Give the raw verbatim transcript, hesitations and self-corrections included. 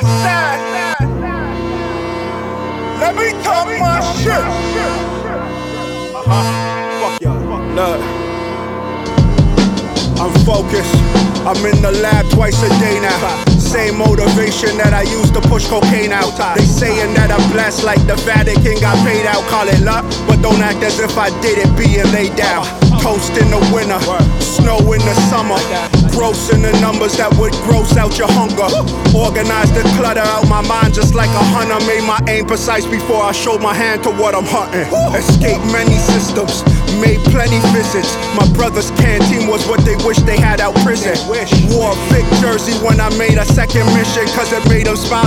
Let me talk my shit. Uh-huh. Fuck y'all. Look. I'm focused. I'm in the lab twice a day now. Same motivation that I used to push cocaine out. They saying that I'm blessed like the Vatican got paid out. Call it luck, but don't act as if I did it being laid down. Toast in the winter, snow in the summer. Grossing the numbers that would gross out your hunger. Organize the clutter out my mind just like a hunter. Made my aim precise before I showed my hand to what I'm hunting. Escaped many systems, made plenty visits. My brother's canteen was what they wish they had out prison. Wore a Vic jersey when I made a second mission, cause it made them smile